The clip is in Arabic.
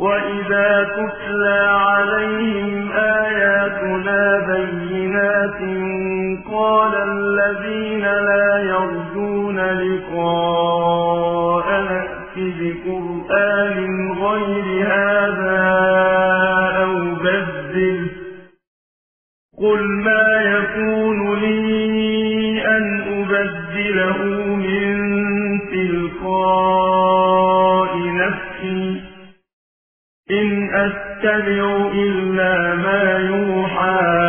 وَإِذَا تُتْلَى عَلَيْهِمْ آيَاتُنَا بَيِّنَاتٍ قَالَ الَّذِينَ لَا يَرْجُونَ لِقَاءَنَا ائْتِ بِقُرْآنٍ غَيْرِ هَٰذَا أَوْ بَدِّلْهُ ۚ قُلْ مَا يَكُونُ لِي أَنْ أُبَدِّلَهُ مِن تِلْقَاءِ نَفْسِي إِنْ أَتَّبِعُ إِلَّا مَا يُوحَىٰ